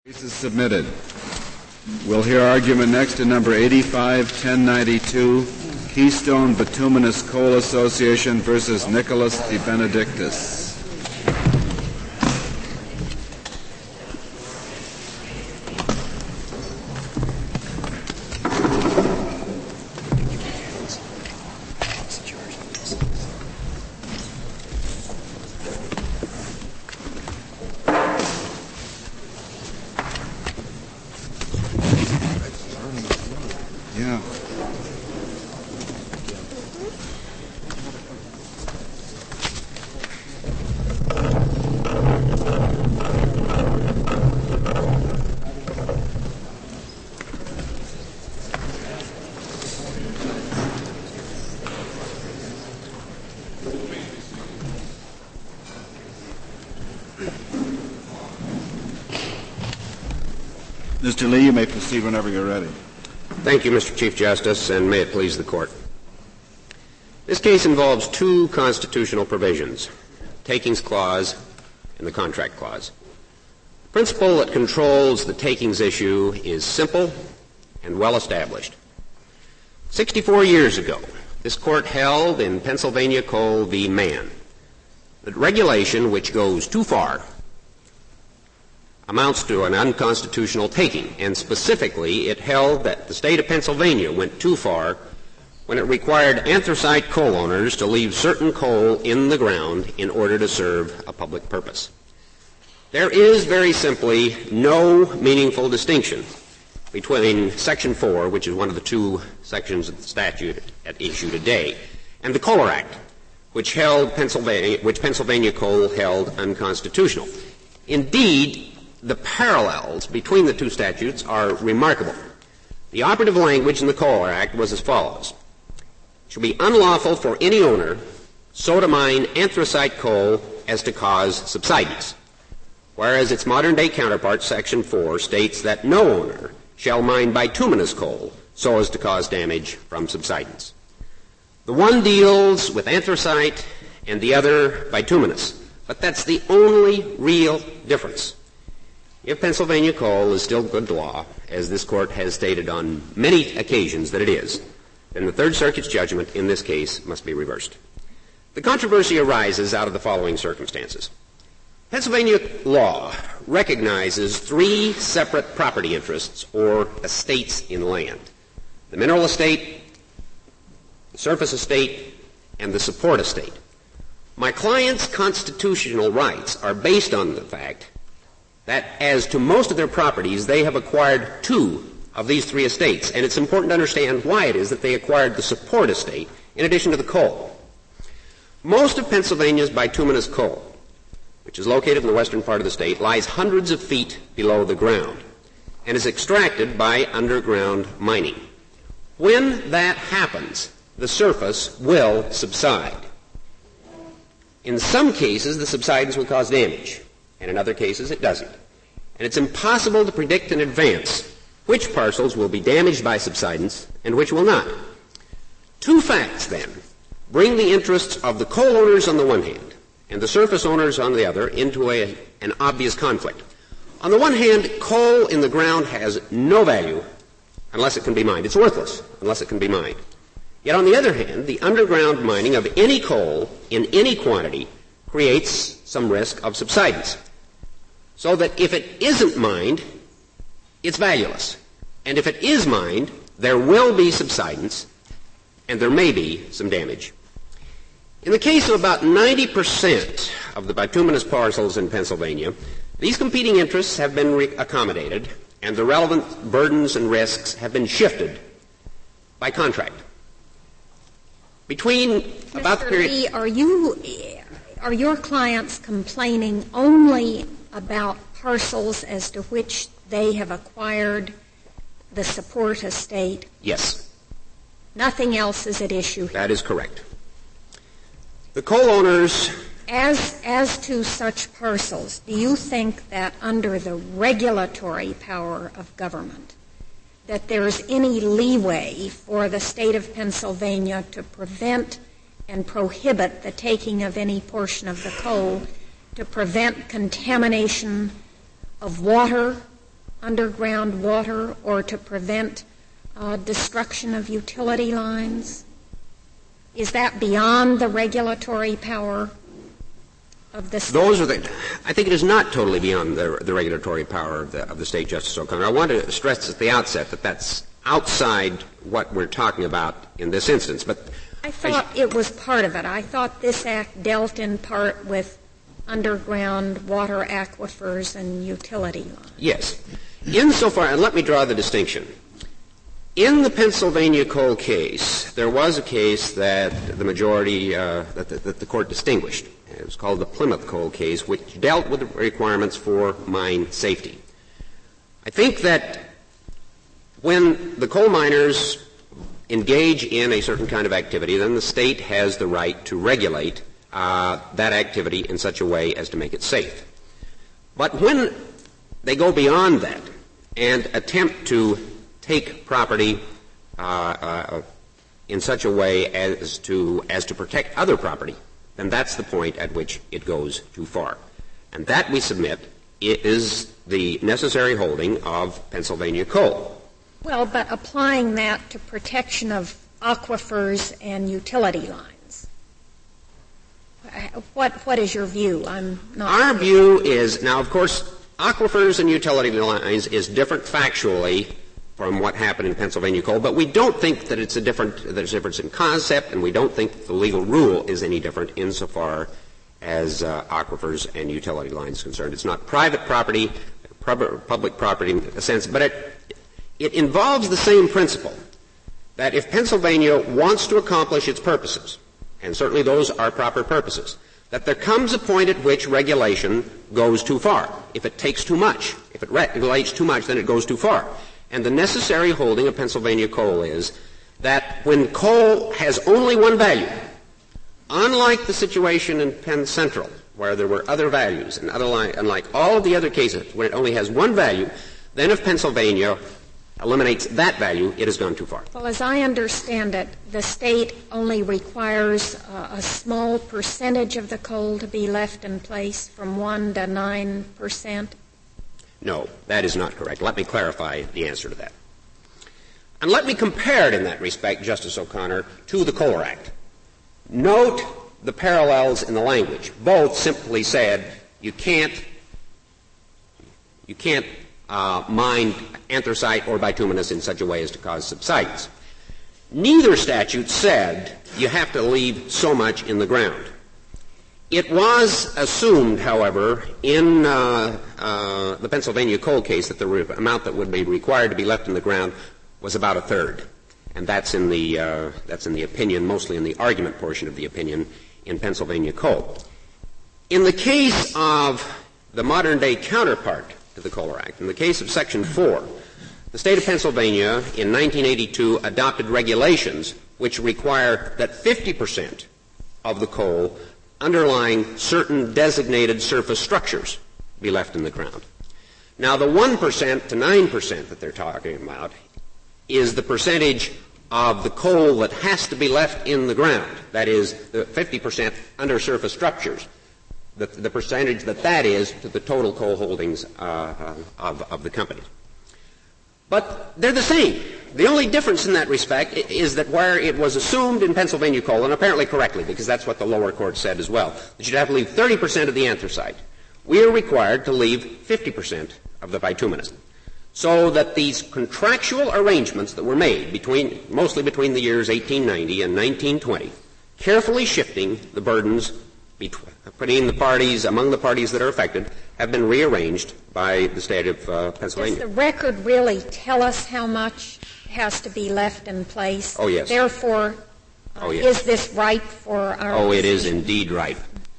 Case is submitted. We'll hear argument next in number 85-1092, Keystone Bituminous Coal Association versus Nicholas De Benedictis. Mr. Lee, you may proceed whenever you're ready. Thank you, Mr. Chief Justice, and may it please the Court. This case involves two constitutional provisions, Takings Clause and the Contract Clause. The principle that controls the takings issue is simple and well established. 64 years ago, this Court held in Pennsylvania Coal v. Mann that regulation which goes too far amounts to an unconstitutional taking, and specifically it held that the state of Pennsylvania went too far when it required anthracite coal owners to leave certain coal in the ground in order to serve a public purpose. There is very simply no meaningful distinction between Section 4, which is one of the two sections of the statute at issue today, and the Kohler Act, which Pennsylvania Coal held unconstitutional. Indeed, the parallels between the two statutes are remarkable. The operative language in the Kohler Act was as follows. It shall be unlawful for any owner so to mine anthracite coal as to cause subsidence, whereas its modern-day counterpart, Section 4, states that no owner shall mine bituminous coal so as to cause damage from subsidence. The one deals with anthracite and the other bituminous, but that's the only real difference. If Pennsylvania Coal is still good law, as this Court has stated on many occasions that it is, then the Third Circuit's judgment in this case must be reversed. The controversy arises out of the following circumstances. Pennsylvania law recognizes three separate property interests or estates in land: the mineral estate, the surface estate, and the support estate. My client's constitutional rights are based on the fact that as to most of their properties, they have acquired two of these three estates, and it's important to understand why it is that they acquired the support estate in addition to the coal. Most of Pennsylvania's bituminous coal, which is located in the western part of the state, lies hundreds of feet below the ground and is extracted by underground mining. When that happens, the surface will subside. In some cases, the subsidence will cause damage, and in other cases it doesn't. And it's impossible to predict in advance which parcels will be damaged by subsidence and which will not. Two facts, then, bring the interests of the coal owners on the one hand and the surface owners on the other into an obvious conflict. On the one hand, coal in the ground has no value unless it can be mined. It's worthless unless it can be mined. Yet on the other hand, the underground mining of any coal in any quantity creates some risk of subsidence, so that if it isn't mined, it's valueless. And if it is mined, there will be subsidence, and there may be some damage. In the case of about 90% of the bituminous parcels in Pennsylvania, these competing interests have been accommodated, and the relevant burdens and risks have been shifted by contract. Mr. Lee, are your clients complaining only about parcels as to which they have acquired the support estate? Yes. Nothing else is at issue here? That is correct. The coal owners... As to such parcels, do you think that under the regulatory power of government, that there is any leeway for the state of Pennsylvania to prevent and prohibit the taking of any portion of the coal, to prevent contamination of water underground water or to prevent destruction of utility lines? Is that beyond the regulatory power of the state? I think it is not totally beyond the regulatory power of the state, Justice O'Connor. I want to stress at the outset that that's outside what we're talking about in this instance. But I thought it was part of it. I thought this act dealt in part with underground water aquifers and utility lines. Yes. Insofar, and let me draw the distinction. In the Pennsylvania coal case, there was a case that the majority, that the court distinguished. It was called the Plymouth coal case, which dealt with the requirements for mine safety. I think that when the coal miners engage in a certain kind of activity, then the state has the right to regulate that activity in such a way as to make it safe. But when they go beyond that and attempt to take property in such a way as to protect other property, then that's the point at which it goes too far. And that, we submit, is the necessary holding of Pennsylvania coal. Well, but applying that to protection of aquifers and utility lines. What is your view? I'm not Our sure. view is, now of course, aquifers and utility lines is different factually from what happened in Pennsylvania coal, but we don't think that there's a difference in concept, and we don't think that the legal rule is any different insofar as aquifers and utility lines is concerned. It's not private property, public property in a sense, but it involves the same principle, that if Pennsylvania wants to accomplish its purposes, and certainly those are proper purposes, that there comes a point at which regulation goes too far. If it takes too much, if it regulates too much, then it goes too far. And the necessary holding of Pennsylvania coal is that when coal has only one value, unlike the situation in Penn Central, where there were other values, and unlike all of the other cases, when it only has one value, then if Pennsylvania eliminates that value, it has gone too far. Well, as I understand it, the state only requires a small percentage of the coal to be left in place, from 1 to 9%. No, that is not correct. Let me clarify the answer to that. And let me compare it in that respect, Justice O'Connor, to the Kohler Act. Note the parallels in the language. Both simply said you can't mine anthracite or bituminous in such a way as to cause subsidence. Neither statute said you have to leave so much in the ground. It was assumed, however, in the Pennsylvania coal case that the amount that would be required to be left in the ground was about a third, and that's in the opinion, mostly in the argument portion of the opinion in Pennsylvania coal. In the case of the modern-day counterpart to the Kohler Act, in the case of Section 4, the state of Pennsylvania in 1982 adopted regulations which require that 50% of the coal underlying certain designated surface structures be left in the ground. Now, the 1% to 9% that they're talking about is the percentage of the coal that has to be left in the ground. That is, the 50% under surface structures. The percentage that is to the total coal holdings of the company. But they're the same. The only difference in that respect is that where it was assumed in Pennsylvania coal, and apparently correctly, because that's what the lower court said as well, that you'd have to leave 30% of the anthracite, we are required to leave 50% of the bituminous. So that these contractual arrangements that were made mostly between the years 1890 and 1920, carefully shifting the burdens putting the parties, among the parties that are affected, have been rearranged by the state of Pennsylvania. Does the record really tell us how much has to be left in place? Oh, yes. Therefore, yes. Is this ripe for our Oh, it is indeed ripe.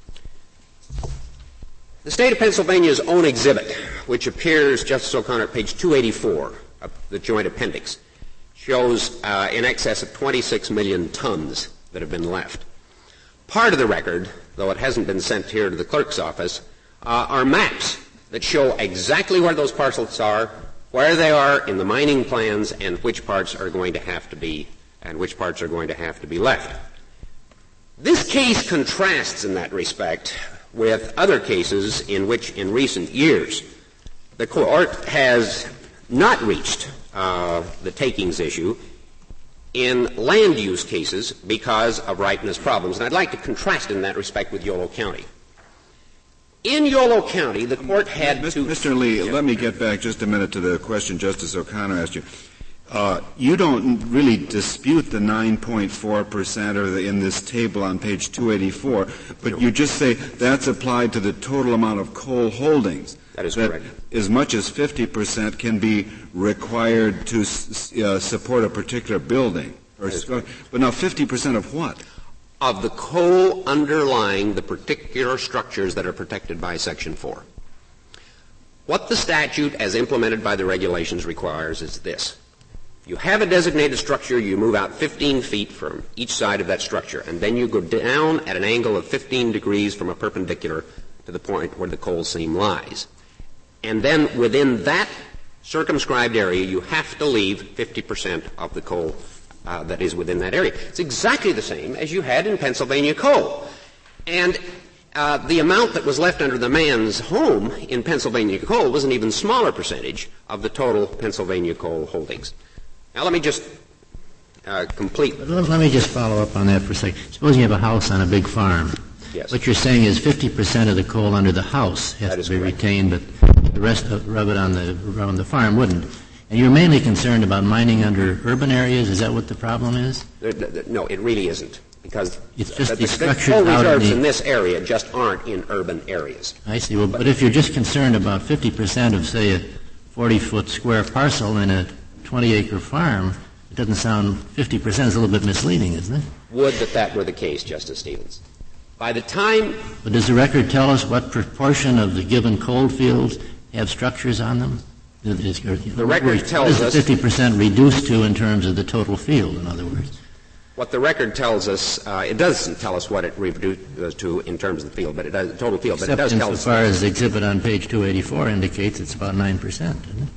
The state of Pennsylvania's own exhibit, which appears, Justice O'Connor, at page 284 of the joint appendix, shows in excess of 26 million tons that have been left. Part of the record, though it hasn't been sent here to the clerk's office, are maps that show exactly where those parcels are, where they are in the mining plans, and which parts are going to have to be left. This case contrasts in that respect with other cases in which in recent years the court has not reached the takings issue in land use cases because of ripeness problems. And I'd like to contrast in that respect with Yolo County. In Yolo County, the court had to... Mr. Lee, let me get back just a minute to the question Justice O'Connor asked you. You don't really dispute the 9.4% or in this table on page 284, but you just say that's applied to the total amount of coal holdings. That is correct. As much as 50% can be required to support a particular building. But now 50% of what? Of the coal underlying the particular structures that are protected by Section 4. What the statute, as implemented by the regulations, requires is this. You have a designated structure, you move out 15 feet from each side of that structure, and then you go down at an angle of 15 degrees from a perpendicular to the point where the coal seam lies. And then within that circumscribed area, you have to leave 50% of the coal that is within that area. It's exactly the same as you had in Pennsylvania coal. And the amount that was left under the man's home in Pennsylvania coal was an even smaller percentage of the total Pennsylvania coal holdings. Now let me just complete. Let me just follow up on that for a second. Suppose you have a house on a big farm. Yes. What you're saying is 50% of the coal under the house has to be correct. retained, but the rest of it around the farm wouldn't. And you're mainly concerned about mining under urban areas? Is that what the problem is? No, it really isn't. Because it's just the coal reserves in this area just aren't in urban areas. I see. Well, but if you're just concerned about 50% of, say, a 40-foot square parcel in a 20-acre farm, it doesn't sound 50% is a little bit misleading, isn't it? Would that were the case, Justice Stevens. By the time... But does the record tell us what proportion of the given coal fields have structures on them? The record tells us... What is 50% reduced to in terms of the total field, in other words? What the record tells us, it doesn't tell us what it reduces to in terms of the field, but it does, the total field, but it does tell us... Except insofar as the exhibit on page 284 indicates it's about 9%, isn't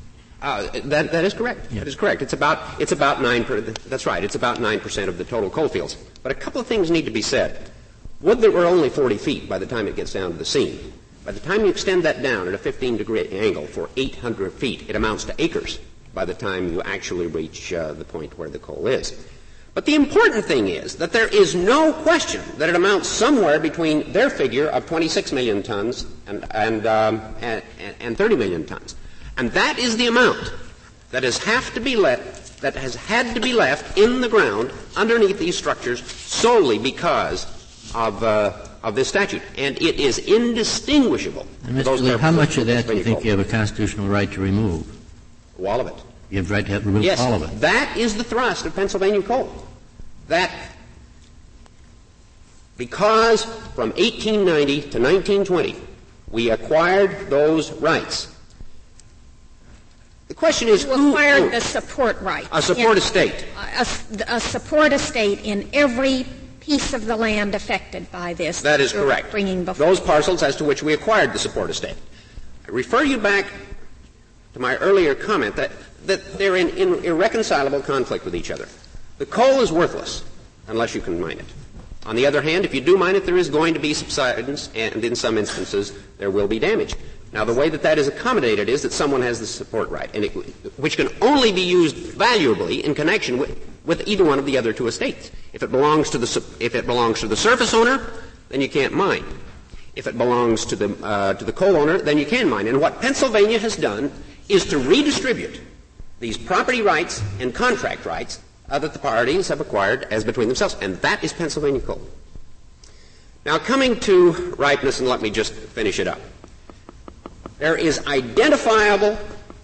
it? That is correct. Yeah. That is correct. It's about 9%. That's right. It's about 9% of the total coal fields. But a couple of things need to be said. Wood that were only 40 feet by the time it gets down to the seam, by the time you extend that down at a 15-degree angle for 800 feet, it amounts to acres by the time you actually reach the point where the coal is. But the important thing is that there is no question that it amounts somewhere between their figure of 26 million tons and 30 million tons. And that is the amount that has had to be left in the ground underneath these structures solely because of this statute. And it is indistinguishable. And Mr. Lee, how much of that do you think you have a constitutional right to remove? All of it. You have the right to remove yes, all of it? That is the thrust of Pennsylvania coal. That because from 1890 to 1920 we acquired those rights. The question is who acquired the support right. A support estate. A support estate in every piece of the land affected by this. That is correct. Bringing before those parcels as to which we acquired the support estate. I refer you back to my earlier comment that they're in irreconcilable conflict with each other. The coal is worthless unless you can mine it. On the other hand, if you do mine it, there is going to be subsidence, and in some instances there will be damage. Now, the way that is accommodated is that someone has the support right, and which can only be used valuably in connection with either one of the other two estates. If it belongs to the surface owner, then you can't mine. If it belongs to the coal owner, then you can mine. And what Pennsylvania has done is to redistribute these property rights and contract rights that the parties have acquired as between themselves, and that is Pennsylvania coal. Now, coming to ripeness, and let me just finish it up. There is identifiable,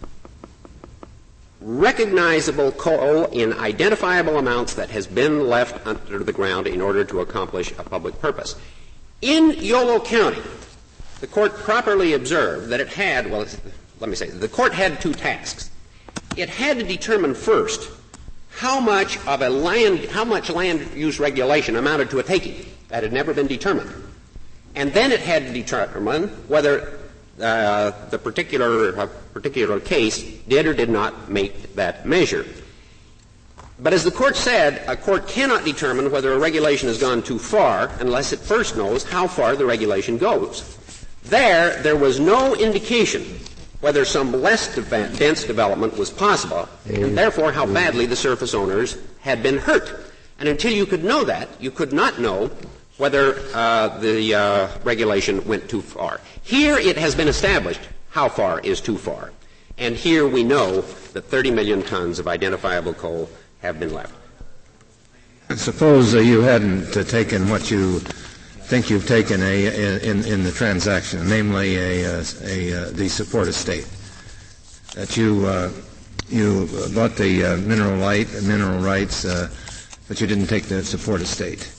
recognizable coal in identifiable amounts that has been left under the ground in order to accomplish a public purpose. In Yolo County, the court properly observed that it had, the court had two tasks. It had to determine first how much land use regulation amounted to a taking. That had never been determined. And then it had to determine whether the particular case did or did not make that measure. But as the court said, a court cannot determine whether a regulation has gone too far unless it first knows how far the regulation goes. There was no indication whether some less dense development was possible, and therefore how badly the surface owners had been hurt. And until you could know that, you could not know whether the regulation went too far. Here it has been established how far is too far. And here we know that 30 million tons of identifiable coal have been left. Suppose you hadn't taken what you think you've taken in the transaction, namely the support estate. That you bought the mineral rights, but you didn't take the support estate.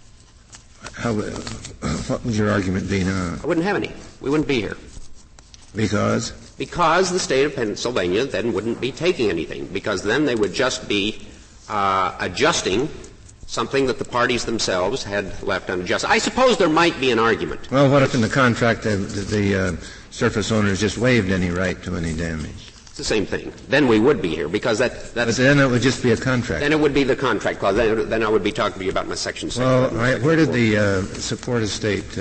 What would your argument be now? I wouldn't have any. We wouldn't be here. Because? Because the state of Pennsylvania then wouldn't be taking anything, because then they would just be adjusting something that the parties themselves had left unadjusted. I suppose there might be an argument. Well, what if in the contract the surface owners just waived any right to any damage? It's the same thing. Then we would be here, because that's... But then it would just be a contract. Then it would be the contract clause. Then I would be talking to you about my Section 6. Well, where did the support estate...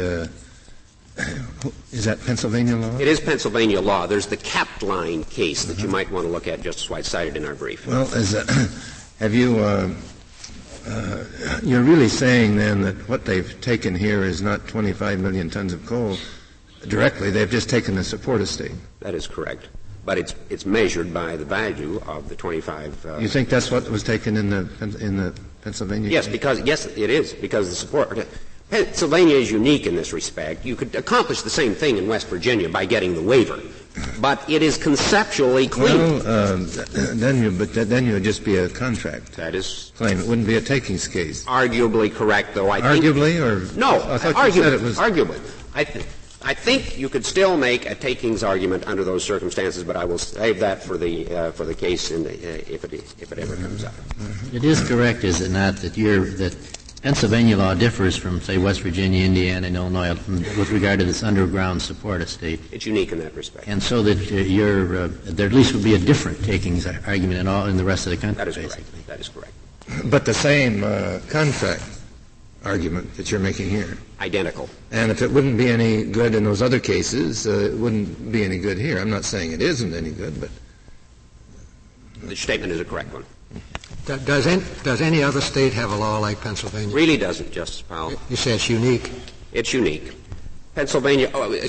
is that Pennsylvania law? It is Pennsylvania law. There's the capped line case that you might want to look at, Justice White cited in our brief. Well, have you... you're really saying then that what they've taken here is not 25 million tons of coal directly. They've just taken the support estate. That is correct. But it's measured by the value of the 25. You think that's what was taken in the Pennsylvania? Yes, yes, it is, because the support. Pennsylvania is unique in this respect. You could accomplish the same thing in West Virginia by getting the waiver, but it is conceptually clean. Well, then you would just be a contract. That is claim. It wouldn't be a takings case. Arguably correct, though. Arguably, or no? I thought you said it was arguably. I think you could still make a takings argument under those circumstances, but I will save that for the case if it ever comes up. It is correct, is it not, that Pennsylvania law differs from, say, West Virginia, Indiana, and Illinois with regard to this underground support estate? It's unique in that respect. And so that there at least would be a different takings argument in the rest of the country. That is basically. correct. That is correct. But the same contract argument that you're making here. Identical. And if it wouldn't be any good in those other cases, it wouldn't be any good here. I'm not saying it isn't any good, but... The statement is a correct one. Does any other state have a law like Pennsylvania? Really doesn't, Justice Powell. You say it's unique. It's unique. Pennsylvania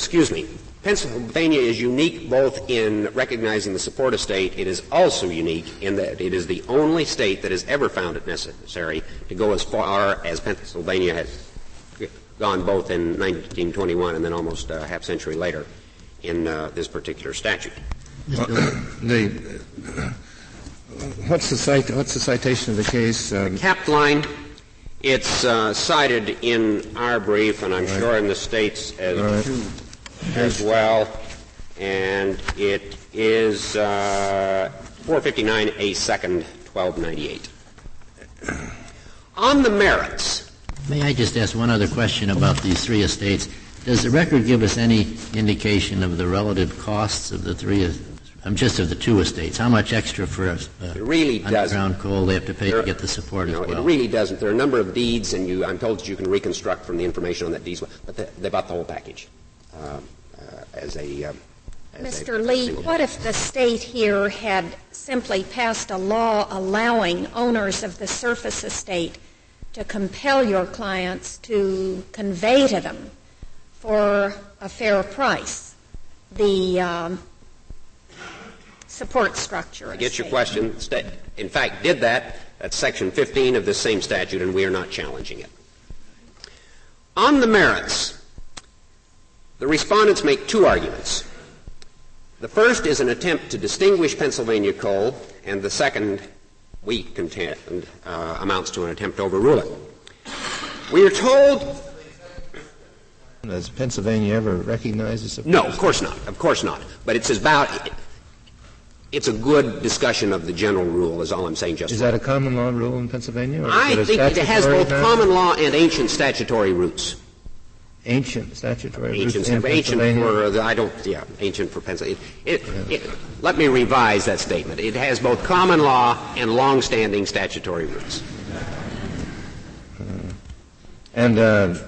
is unique both in recognizing the support estate. It is also unique in that it is the only state that has ever found it necessary to go as far as Pennsylvania has gone both in 1921 and then almost a half century later in this particular statute. What's the citation of the case? The capped line, it's cited in our brief, and I'm sure in the state's as well, and it is 459A second 1298. On the merits. May I just ask one other question about these three estates? Does the record give us any indication of the relative costs of the just of the two estates? How much extra for underground coal they have to pay to get the support as well? It really doesn't. There are a number of deeds, and I'm told that you can reconstruct from the information on that deeds, but they bought the whole package Mr. Lee, what if the state here had simply passed a law allowing owners of the surface estate to compel your clients to convey to them for a fair price the support structure? I get your question. In fact, did that. That's Section 15 of this same statute, and we are not challenging it. On the merits, the respondents make two arguments. The first is an attempt to distinguish Pennsylvania coal, and the second, we contend, amounts to an attempt to overrule it. We are told... Has Pennsylvania ever recognized the support? No, of course not. Of course not. But it's a good discussion of the general rule, is all I'm saying, Justice. Is that a common law rule in Pennsylvania? Or I think it has both common law and ancient statutory roots. Ancient statutory roots ancient for Pennsylvania. Let me revise that statement. It has both common law and long-standing statutory roots. And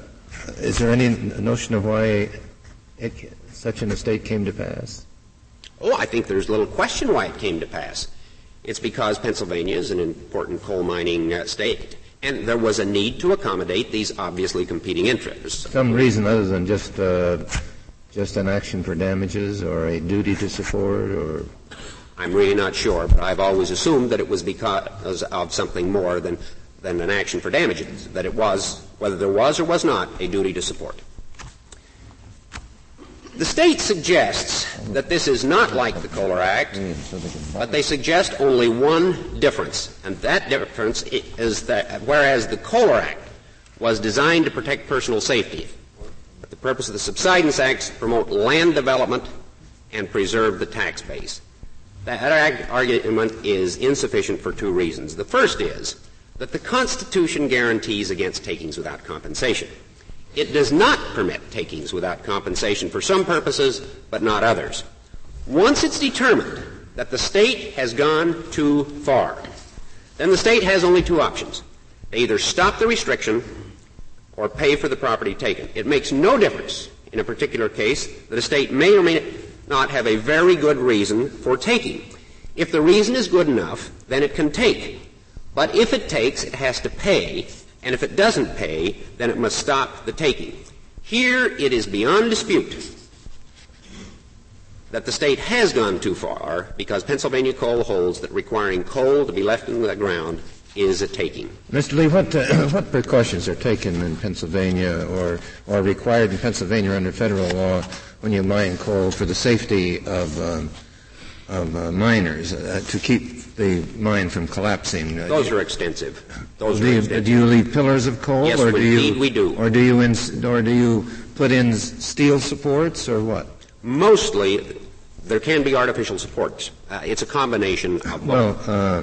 is there any notion of why such an estate came to pass? Oh, I think there's little question why it came to pass. It's because Pennsylvania is an important coal mining state, and there was a need to accommodate these obviously competing interests. Some reason other than just an action for damages or a duty to support, or? I'm really not sure, but I've always assumed that it was because of something more than an action for damages, that it was, whether there was or was not, a duty to support. The state suggests that this is not like the Kohler Act, but they suggest only one difference, and that difference is that whereas the Kohler Act was designed to protect personal safety, the purpose of the Subsidence Act is to promote land development and preserve the tax base. That argument is insufficient for two reasons. The first is that the Constitution guarantees against takings without compensation. It does not permit takings without compensation for some purposes, but not others. Once it's determined that the state has gone too far, then the state has only two options. They either stop the restriction or pay for the property taken. It makes no difference in a particular case that a state may or may not have a very good reason for taking. If the reason is good enough, then it can take. But if it takes, it has to pay, and if it doesn't pay, then it must stop the taking. Here it is beyond dispute that the state has gone too far because Pennsylvania Coal holds that requiring coal to be left in the ground is a taking. Mr. Lee, what precautions are taken in Pennsylvania or required in Pennsylvania under federal law when you mine coal for the safety of miners to keep the mine from collapsing? Those are extensive. Do you leave pillars of coal? Yes, or we do. Or do you put in steel supports or what? Mostly, there can be artificial supports. It's a combination of both.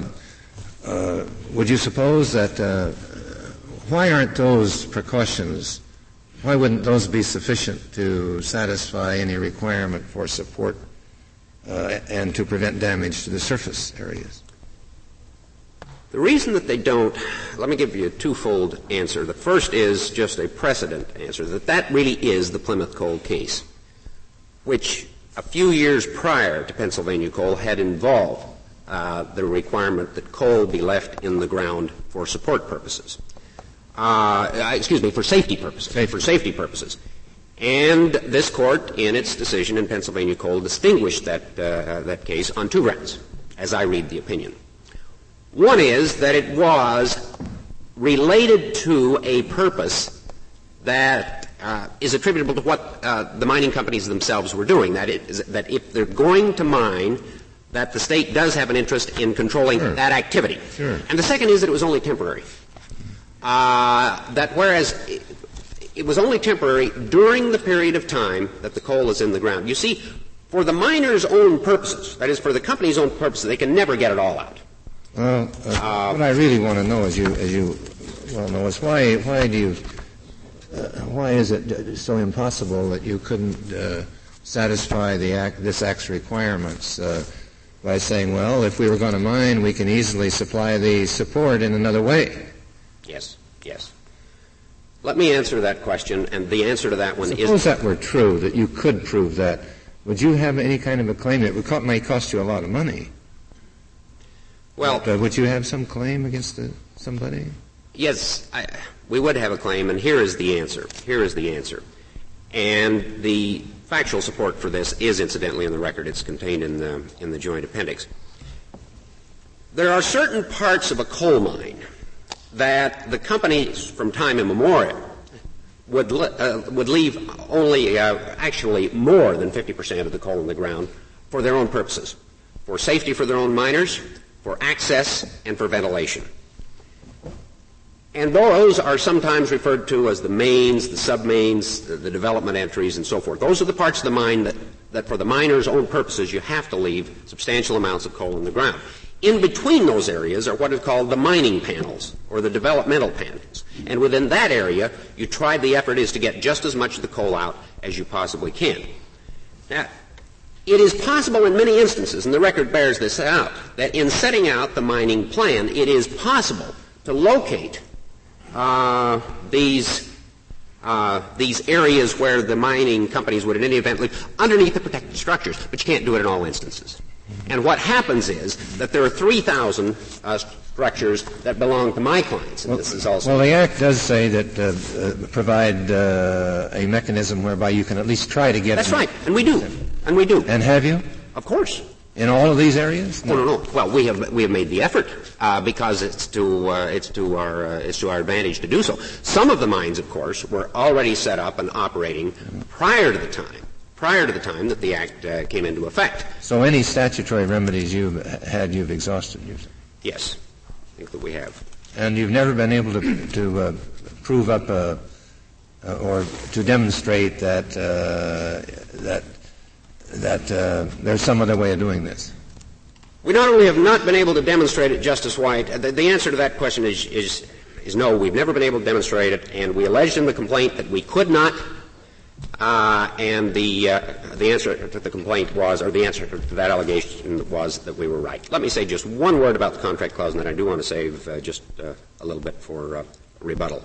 Well, would you suppose that why aren't those precautions? Why wouldn't those be sufficient to satisfy any requirement for support and to prevent damage to the surface areas? The reason that they don't, let me give you a twofold answer. The first is just a precedent answer, that really is the Plymouth Coal case, which a few years prior to Pennsylvania Coal had involved the requirement that coal be left in the ground for support purposes. For safety purposes. For safety purposes. And this court, in its decision in Pennsylvania Coal, distinguished that case on two grounds, as I read the opinion. One is that it was related to a purpose that is attributable to what the mining companies themselves were doing. That if they're going to mine, that the state does have an interest in controlling that activity. Sure. And the second is that it was only temporary. That whereas it was only temporary during the period of time that the coal is in the ground. You see, for the miner's own purposes, that is, for the company's own purposes, they can never get it all out. Well, what I really want to know, as you well know, is why is it so impossible that you couldn't satisfy this Act's requirements by saying, well, if we were going to mine, we can easily supply the support in another way? Yes. Let me answer that question, and the answer to that one is... Suppose that were true, that you could prove that. Would you have any kind of a claim? It might cost you a lot of money. Well... But, would you have some claim against somebody? Yes, we would have a claim, and here is the answer. And the factual support for this is, incidentally, in the record. It's contained in the joint appendix. There are certain parts of a coal mine that the companies from time immemorial would leave only actually more than 50% of the coal in the ground for their own purposes, for safety for their own miners, for access, and for ventilation. And those are sometimes referred to as the mains, the submains, the development entries, and so forth. Those are the parts of the mine that for the miner's own purposes you have to leave substantial amounts of coal in the ground. In between those areas are what is called the mining panels, or the developmental panels. And within that area, the effort is to get just as much of the coal out as you possibly can. Now, it is possible in many instances, and the record bears this out, that in setting out the mining plan, it is possible to locate these these areas where the mining companies would in any event live underneath the protected structures, but you can't do it in all instances. And what happens is that there are 3,000 structures that belong to my clients, and this is also... Well, the Act does say that provide a mechanism whereby you can at least try to get... That's right, and we do. And we do. And have you? Of course. In all of these areas? No. Well, we have made the effort because it's to our advantage to do so. Some of the mines, of course, were already set up and operating prior to the time that the Act came into effect. So any statutory remedies you've exhausted, you say? Yes, I think that we have. And you've never been able to prove up or to demonstrate that there's some other way of doing this? We not only have not been able to demonstrate it, Justice White, the answer to that question is no. We've never been able to demonstrate it, and we alleged in the complaint that we could not, and the answer to the complaint was, or the answer to that allegation was that we were right. Let me say just one word about the contract clause, and then I do want to save just a little bit for rebuttal.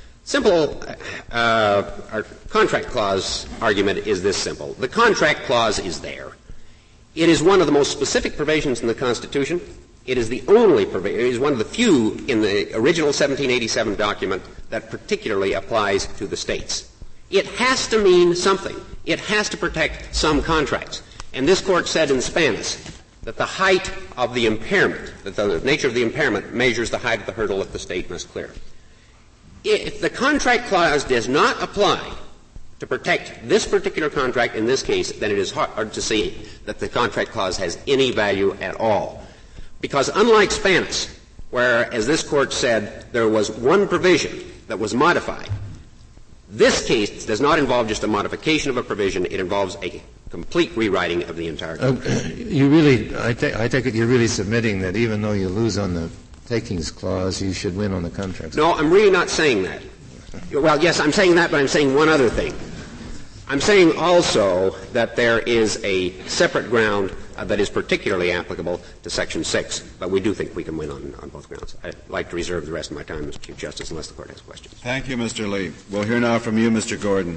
Our contract clause argument is this simple. The contract clause is there. It is one of the most specific provisions in the Constitution. It is the only provision, it is one of the few in the original 1787 document that particularly applies to the states. It has to mean something. It has to protect some contracts. And this Court said in Spanish that the height of the impairment, that the nature of the impairment measures the height of the hurdle that the state must clear. If the contract clause does not apply to protect this particular contract in this case, then it is hard to see that the contract clause has any value at all. Because unlike Spanish, where, as this Court said, there was one provision that was modified, this case does not involve just a modification of a provision. It involves a complete rewriting of the entire contract. I take it you're really submitting that even though you lose on the takings clause, you should win on the contract. No, I'm really not saying that. Well, yes, I'm saying that, but I'm saying one other thing. I'm saying also that there is a separate ground that is particularly applicable to Section 6, but we do think we can win on both grounds. I'd like to reserve the rest of my time, Mr. Chief Justice, unless the Court has questions. Thank you, Mr. Lee. We'll hear now from you, Mr. Gordon.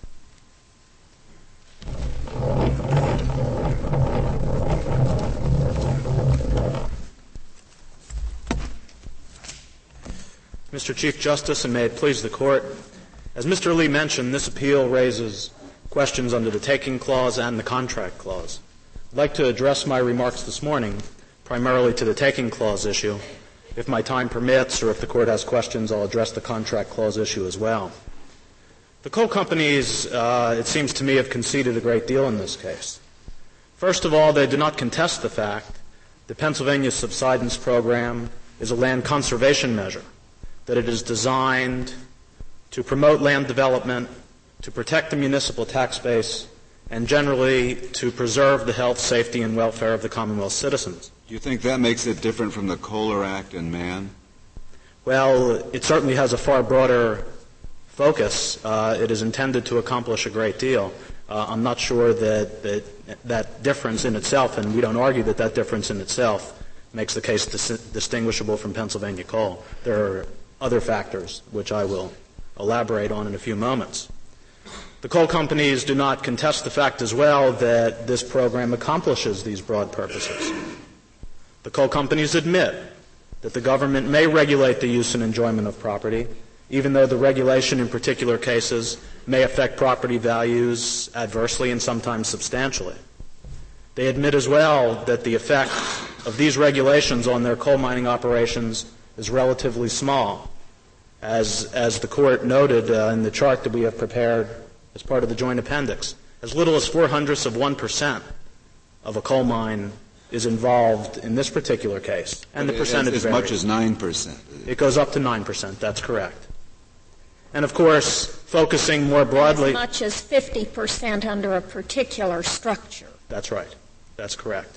Mr. Chief Justice, and may it please the Court, as Mr. Lee mentioned, this appeal raises questions under the taking clause and the contract clause. I'd like to address my remarks this morning primarily to the taking clause issue. If my time permits, or if the Court has questions, I'll address the contract clause issue as well. The coal companies, it seems to me, have conceded a great deal in this case. First of all, they do not contest the fact the Pennsylvania Subsidence Program is a land conservation measure, that it is designed to promote land development, to protect the municipal tax base, and generally to preserve the health, safety, and welfare of the Commonwealth's citizens. Do you think that makes it different from the Kohler Act and Mann? Well, it certainly has a far broader focus. It is intended to accomplish a great deal. I'm not sure that difference in itself, and we don't argue that difference in itself makes the case distinguishable from Pennsylvania coal. There are other factors which I will elaborate on in a few moments. The coal companies do not contest the fact as well that this program accomplishes these broad purposes. The coal companies admit that the government may regulate the use and enjoyment of property, even though the regulation in particular cases may affect property values adversely and sometimes substantially. They admit as well that the effect of these regulations on their coal mining operations is relatively small. As the Court noted in the chart that we have prepared as part of the joint appendix, as little as 0.04% of a coal mine is involved in this particular case. And the percentage as much as 9%. It goes up to 9%, that's correct. And of course, focusing more broadly... As much as 50% under a particular structure. That's right. That's correct.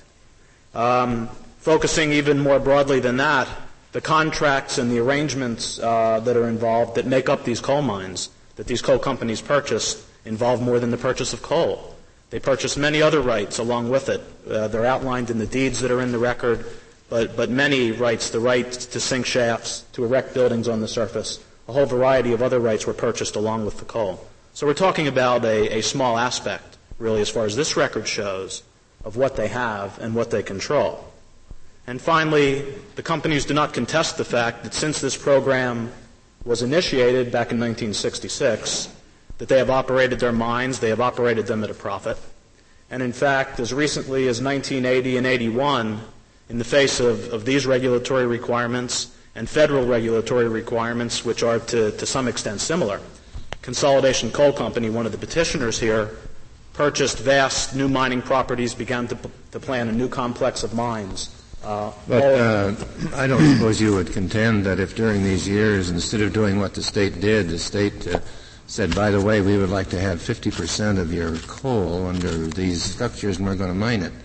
Focusing even more broadly than that, the contracts and the arrangements that are involved that make up these coal mines, that these coal companies purchase, involve more than the purchase of coal. They purchase many other rights along with it. They're outlined in the deeds that are in the record, but many rights, the right to sink shafts, to erect buildings on the surface, a whole variety of other rights were purchased along with the coal. So we're talking about a small aspect, really, as far as this record shows, of what they have and what they control. And finally, the companies do not contest the fact that since this program was initiated back in 1966, that they have operated their mines, they have operated them at a profit. And in fact, as recently as 1980 and 81, in the face of these regulatory requirements and federal regulatory requirements, which are to some extent similar, Consolidation Coal Company, one of the petitioners here, purchased vast new mining properties, began to plan a new complex of mines. But I don't suppose you would contend that if during these years, instead of doing what the state did, the state said, by the way, we would like to have 50% of your coal under these structures and we're going to mine it.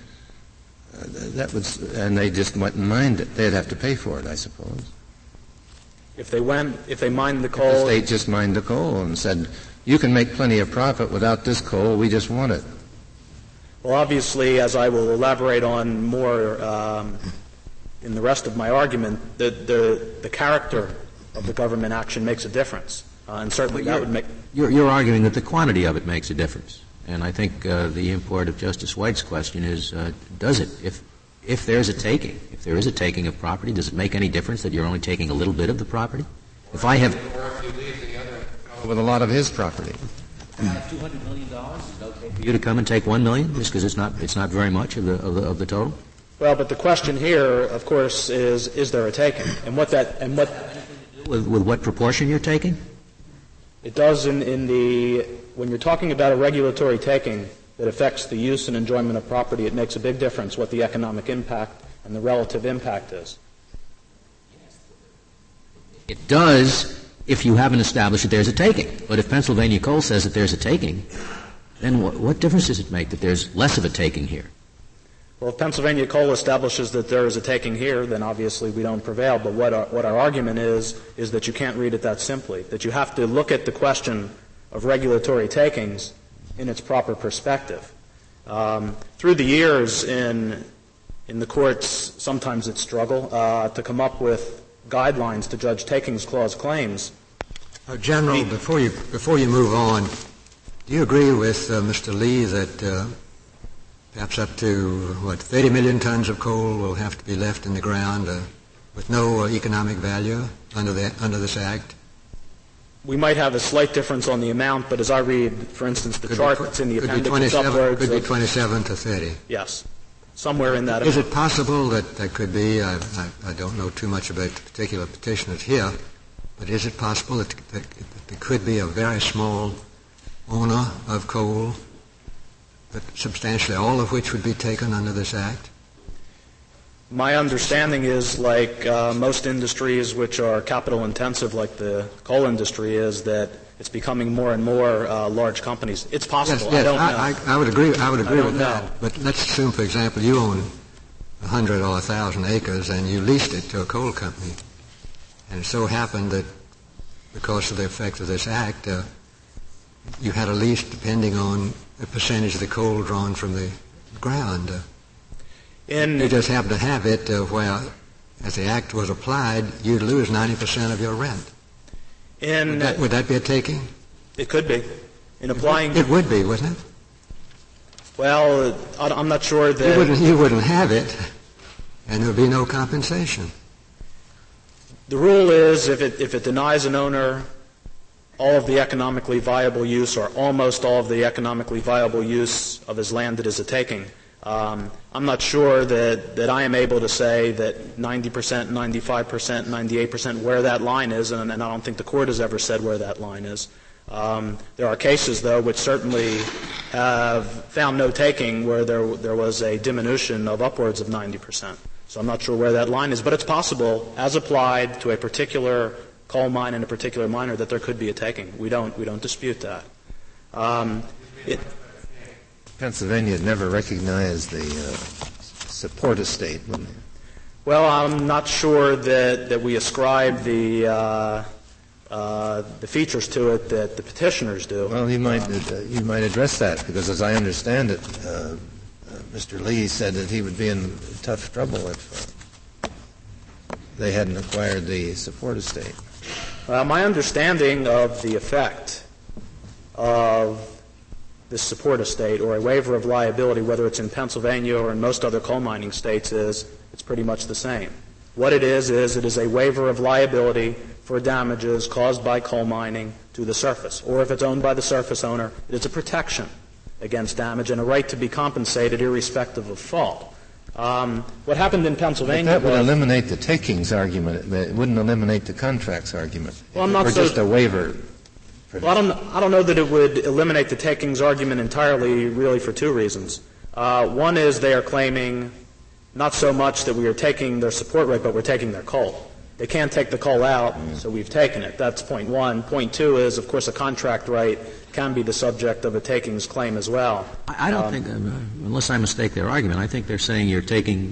And they just went and mined it. They'd have to pay for it, I suppose. If they mined the coal. The state just mined the coal and said, you can make plenty of profit without this coal, we just want it. Well, obviously, as I will elaborate on more in the rest of my argument, the character of the government action makes a difference. And certainly that would make... You're arguing that the quantity of it makes a difference. And I think the import of Justice White's question is, does it? If there's a taking, if there is a taking of property, does it make any difference that you're only taking a little bit of the property? If I have... Or if you leave the other with a lot of his property. $200 million, is it okay for you to come and take $1 million just because it's not very much of the total? Well, but the question here, of course, is there a taking? And what with what proportion you're taking? It does when you're talking about a regulatory taking that affects the use and enjoyment of property, it makes a big difference what the economic impact and the relative impact is. It does if you haven't established that there's a taking. But if Pennsylvania Coal says that there's a taking, then what difference does it make that there's less of a taking here? Well, if Pennsylvania Coal establishes that there is a taking here, then obviously we don't prevail. But what our argument is that you can't read it that simply, that you have to look at the question of regulatory takings in its proper perspective. Through the years in the courts, sometimes it's struggle to come up with guidelines to judge takings clause claims. General, before you move on, do you agree with Mr. Lee that perhaps up to 30 million tons of coal will have to be left in the ground with no economic value under this act? We might have a slight difference on the amount, but as I read, for instance, the chart that's in the appendix, could be 27 to 30. Yes, somewhere in that. Is it possible that there could be? I don't know too much about the particular petitioners here, but is it possible that there could be a very small owner of coal, but substantially all of which would be taken under this act? My understanding is, like most industries which are capital intensive, like the coal industry is, that it's becoming more and more large companies. It's possible. Yes, I don't know. I would agree with that. But let's assume, for example, you own 100 or 1,000 acres and you leased it to a coal company. And it so happened that because of the effect of this act, you had a lease depending on the percentage of the coal drawn from the ground. You just happen to have it where, as the act was applied, you'd lose 90% of your rent. Would that be a taking? It could be. In applying, it would be, wouldn't it? Well, I'm not sure that you wouldn't have it, and there would be no compensation. The rule is, if it denies an owner all of the economically viable use, or almost all of the economically viable use of his land that is a taking, I'm not sure that I am able to say that 90%, 95%, 98% where that line is, and I don't think the court has ever said where that line is. There are cases, though, which certainly have found no taking where there was a diminution of upwards of 90%. So I'm not sure where that line is, but it's possible, as applied to a particular coal mine and a particular miner, that there could be a taking. We don't dispute that. Pennsylvania had never recognized the support estate, wouldn't it? Well, I'm not sure that we ascribe the features to it that the petitioners do. Well, you might address that, because as I understand it, Mr. Lee said that he would be in tough trouble if they hadn't acquired the support estate. My understanding of the effect of this support estate or a waiver of liability, whether it's in Pennsylvania or in most other coal mining states, is it's pretty much the same. What it is it is a waiver of liability for damages caused by coal mining to the surface. Or if it's owned by the surface owner, it's a protection against damage and a right to be compensated irrespective of fault. What happened in Pennsylvania But that would eliminate the takings argument. It wouldn't eliminate the contracts argument. Well, I'm not or just a waiver. Well, I don't know that it would eliminate the takings argument entirely, really, for two reasons. One is they are claiming not so much that we are taking their support rate, but we're taking their coal. They can't take the coal out, so we've taken it. That's point one. Point two is, of course, a contract right can be the subject of a takings claim as well. I don't think, unless I mistake their argument, I think they're saying you're taking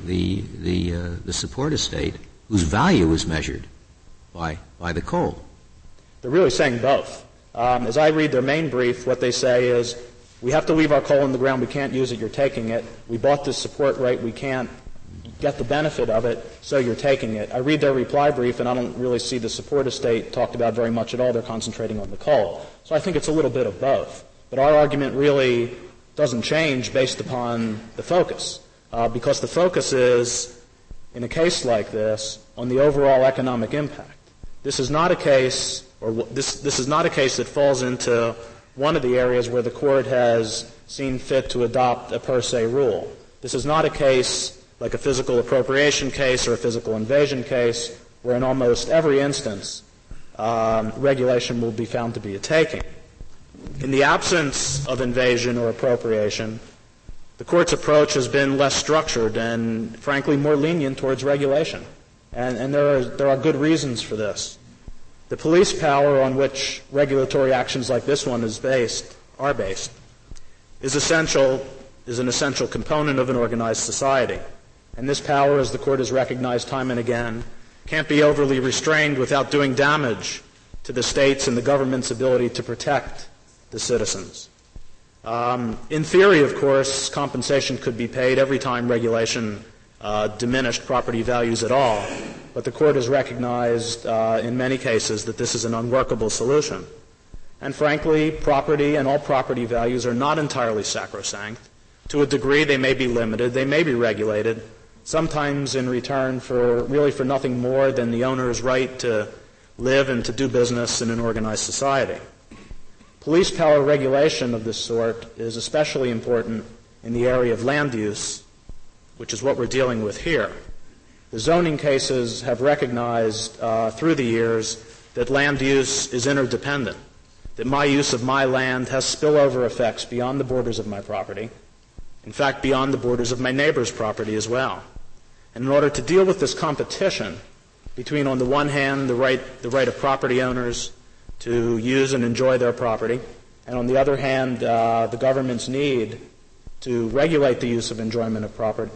the support estate whose value is measured by the coal. They're really saying both. As I read their main brief, what they say is, we have to leave our coal in the ground. We can't use it. You're taking it. We bought this support rate. We can't get the benefit of it, so you're taking it. I read their reply brief, and I don't really see the support estate talked about very much at all. They're concentrating on the coal. So I think it's a little bit of both. But our argument really doesn't change based upon the focus, because the focus is, in a case like this, on the overall economic impact. This is not a case, or this is not a case that falls into one of the areas where the court has seen fit to adopt a per se rule. This is not a case like a physical appropriation case or a physical invasion case, where in almost every instance regulation will be found to be a taking. In the absence of invasion or appropriation, the court's approach has been less structured and, frankly, more lenient towards regulation. And there are good reasons for this. The police power on which regulatory actions like this one is based is an essential component of an organized society. And this power, as the court has recognized time and again, can't be overly restrained without doing damage to the state's and the government's ability to protect the citizens. In theory, of course, compensation could be paid every time regulation diminished property values at all, but the court has recognized in many cases that this is an unworkable solution. And frankly, property and all property values are not entirely sacrosanct. To a degree, they may be limited, they may be regulated, sometimes in return for nothing more than the owner's right to live and to do business in an organized society. Police power regulation of this sort is especially important in the area of land use, which is what we're dealing with here. The zoning cases have recognized through the years that land use is interdependent, that my use of my land has spillover effects beyond the borders of my property, in fact, beyond the borders of my neighbor's property as well. And in order to deal with this competition between, on the one hand, the right of property owners to use and enjoy their property, and on the other hand, the government's need to regulate the use and enjoyment of property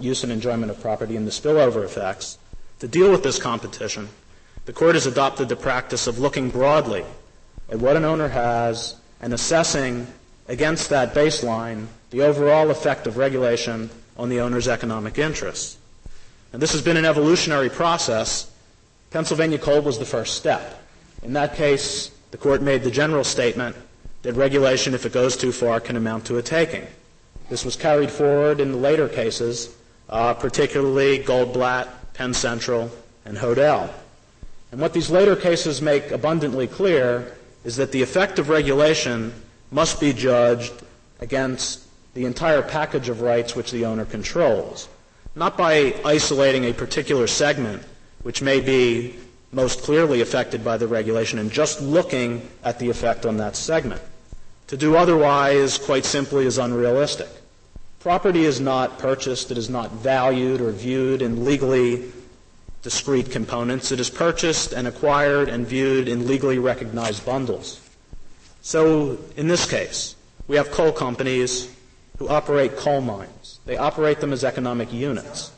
and the spillover effects, to deal with this competition, the court has adopted the practice of looking broadly at what an owner has and assessing against that baseline the overall effect of regulation on the owner's economic interests. And this has been an evolutionary process. Pennsylvania Coal was the first step. In that case, the court made the general statement that regulation, if it goes too far, can amount to a taking. This was carried forward in the later cases, particularly Goldblatt, Penn Central, and Hodel. And what these later cases make abundantly clear is that the effect of regulation must be judged against the entire package of rights which the owner controls, not by isolating a particular segment which may be most clearly affected by the regulation and just looking at the effect on that segment. To do otherwise, quite simply, is unrealistic. Property is not purchased, it is not valued or viewed in legally discrete components. It is purchased and acquired and viewed in legally recognized bundles. So in this case, we have coal companies who operate coal mines. They operate them as economic units.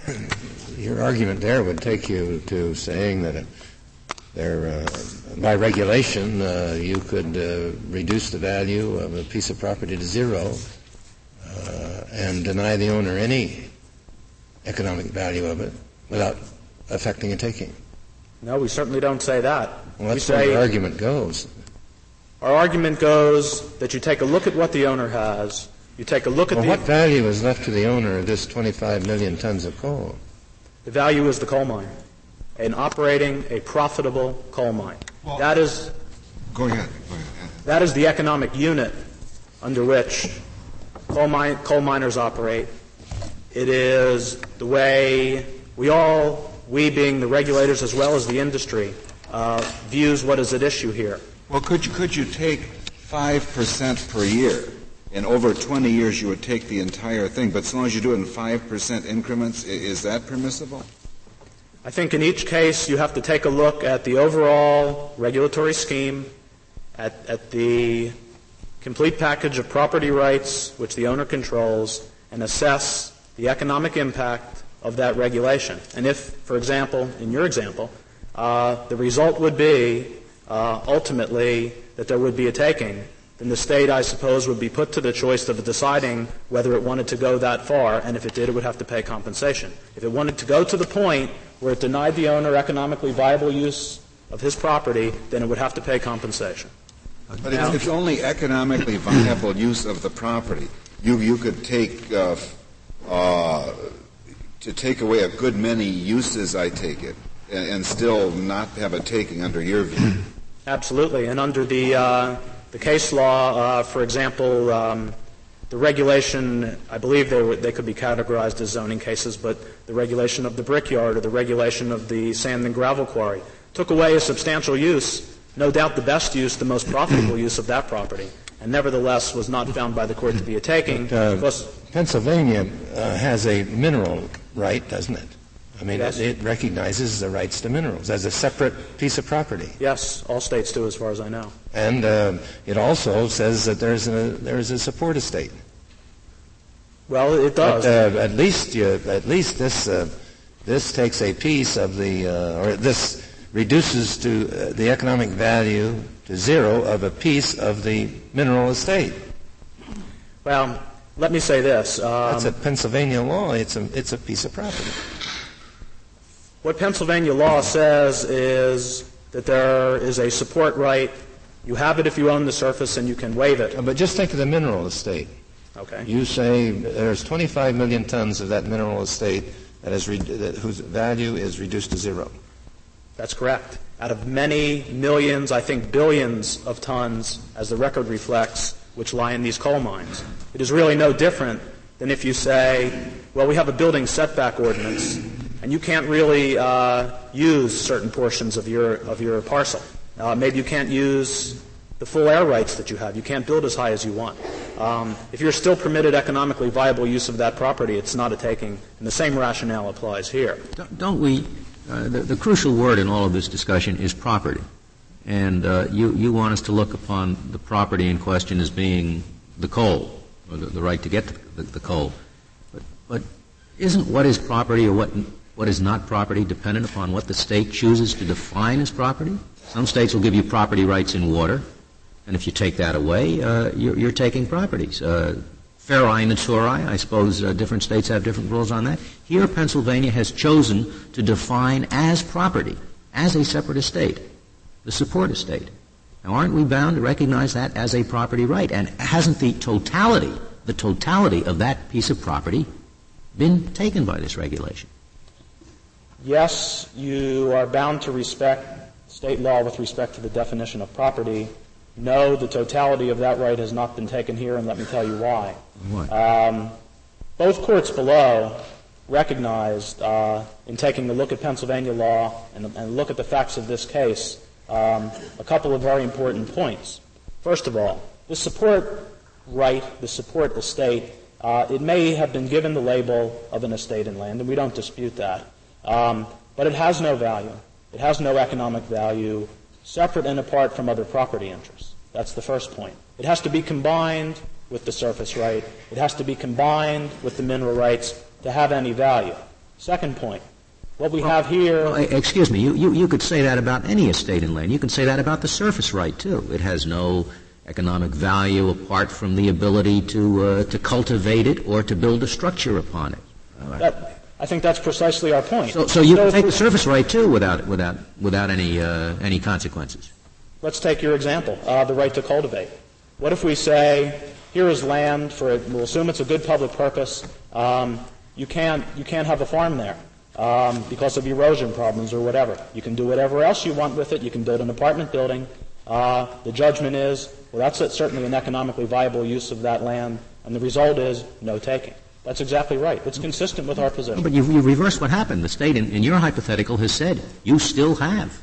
Your argument there would take you to saying that by regulation you could reduce the value of a piece of property to zero and deny the owner any economic value of it without affecting a taking. No, we certainly don't say that. Well, that's where the argument goes. Our argument goes that you take a look at what the owner has, you take a look at what value is left to the owner of this 25 million tons of coal? The value is the coal mine, and operating a profitable coal mine. Well, that is. Go ahead. That is the economic unit under which coal miners operate. It is the way we being the regulators as well as the industry, views what is at issue here. Well, could you take 5% per year? And over 20 years you would take the entire thing, but as long as you do it in 5% increments, is that permissible? I think in each case you have to take a look at the overall regulatory scheme, at the complete package of property rights which the owner controls, and assess the economic impact of that regulation. And if, for example, in your example, the result would be ultimately that there would be a taking, then the state, I suppose, would be put to the choice of deciding whether it wanted to go that far, and if it did, it would have to pay compensation. If it wanted to go to the point where it denied the owner economically viable use of his property, then it would have to pay compensation. But it's only economically viable use of the property. You could take to take away a good many uses, I take it, and still not have a taking under your view. Absolutely, and under the case law, for example, the regulation, I believe they could be categorized as zoning cases, but the regulation of the brickyard or the regulation of the sand and gravel quarry took away a substantial use, no doubt the best use, the most profitable use of that property, and nevertheless was not found by the court to be a taking. Pennsylvania has a mineral right, doesn't it? I mean, yes. It recognizes the rights to minerals as a separate piece of property. Yes, all states do, as far as I know. And it also says that there is a support estate. Well, it does. But at least this takes a piece of or this reduces to the economic value to zero of a piece of the mineral estate. Well, let me say this. That's a Pennsylvania law. It's a piece of property. What Pennsylvania law says is that there is a support right. You have it if you own the surface, and you can waive it. But just think of the mineral estate. Okay. You say there's 25 million tons of that mineral estate whose value is reduced to zero. That's correct. Out of many millions, I think billions of tons, as the record reflects, which lie in these coal mines. It is really no different than if you say, well, we have a building setback ordinance, and you can't really use certain portions of your parcel. Maybe you can't use the full air rights that you have. You can't build as high as you want. If you're still permitted economically viable use of that property, it's not a taking, and the same rationale applies here. Don't we the crucial word in all of this discussion is property. And you want us to look upon the property in question as being the coal, or the right to get the coal. But isn't what is property or what is not property dependent upon what the state chooses to define as property? Some states will give you property rights in water, and if you take that away, you're taking properties. Feri, naturae, I suppose different states have different rules on that. Here, Pennsylvania has chosen to define as property, as a separate estate, the support estate. Now, aren't we bound to recognize that as a property right? And hasn't the totality of that piece of property been taken by this regulation? Yes, you are bound to respect state law with respect to the definition of property. No, the totality of that right has not been taken here, and let me tell you why. Both courts below recognized, in taking a look at Pennsylvania law and look at the facts of this case, a couple of very important points. First of all, the support right, the support estate, it may have been given the label of an estate in land, and we don't dispute that. But it has no value. It has no economic value separate and apart from other property interests. That's the first point. It has to be combined with the surface right. It has to be combined with the mineral rights to have any value. Second point, what we have here... Well, excuse me, you could say that about any estate in land. You can say that about the surface right, too. It has no economic value apart from the ability to cultivate it or to build a structure upon it. I think that's precisely our point. So you can take the surface right too without any consequences. Let's take your example, the right to cultivate. What if we say, here is land we'll assume it's a good public purpose. You can't have a farm there because of erosion problems or whatever. You can do whatever else you want with it. You can build an apartment building. The judgment is, well, that's certainly an economically viable use of that land, and the result is no taking. That's exactly right. It's consistent with our position. But you reverse what happened. The state, in your hypothetical, has said you still have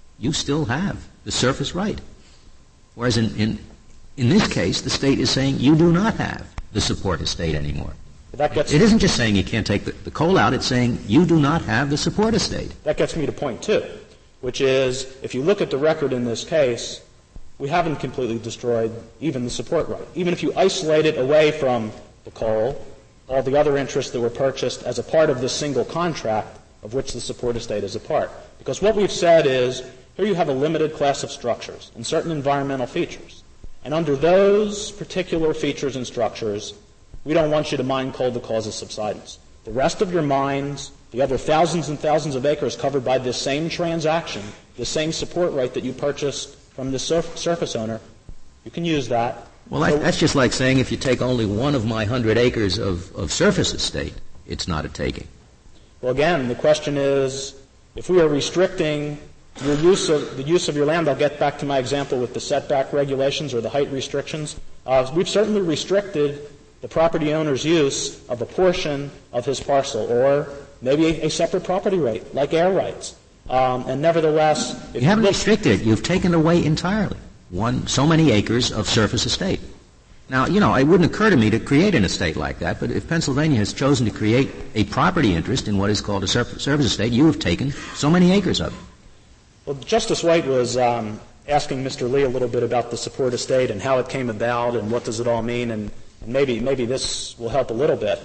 the surface right. Whereas in this case, the state is saying you do not have the support estate anymore. It isn't just saying you can't take the coal out. It's saying you do not have the support estate. That gets me to point two, which is if you look at the record in this case, we haven't completely destroyed even the support right. Even if you isolate it away from the coal, all the other interests that were purchased as a part of this single contract of which the support estate is a part. Because what we've said is, here you have a limited class of structures and certain environmental features. And under those particular features and structures, we don't want you to mine coal to cause a subsidence. The rest of your mines, the other thousands and thousands of acres covered by this same transaction, the same support right that you purchased from the surface owner, you can use that. Well, that's just like saying if you take only one of my 100 acres of surface estate, it's not a taking. Well, again, the question is, if we are restricting the use of your land, I'll get back to my example with the setback regulations or the height restrictions. We've certainly restricted the property owner's use of a portion of his parcel or maybe a separate property right, like air rights. And nevertheless... You haven't restricted it. You've taken away entirely so many acres of surface estate. Now, it wouldn't occur to me to create an estate like that, but if Pennsylvania has chosen to create a property interest in what is called a surface estate, you have taken so many acres of it. Well, Justice White was asking Mr. Lee a little bit about the support estate and how it came about and what does it all mean, and maybe this will help a little bit.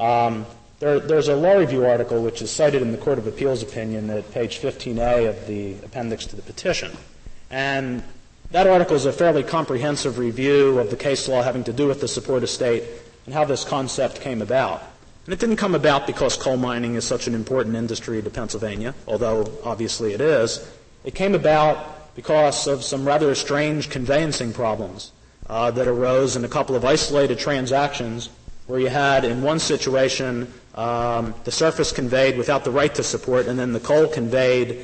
There's a law review article which is cited in the Court of Appeals opinion at page 15A of the appendix to the petition. And that article is a fairly comprehensive review of the case law having to do with the support estate and how this concept came about. And it didn't come about because coal mining is such an important industry to Pennsylvania, although obviously it is. It came about because of some rather strange conveyancing problems that arose in a couple of isolated transactions where you had, in one situation, the surface conveyed without the right to support, and then the coal conveyed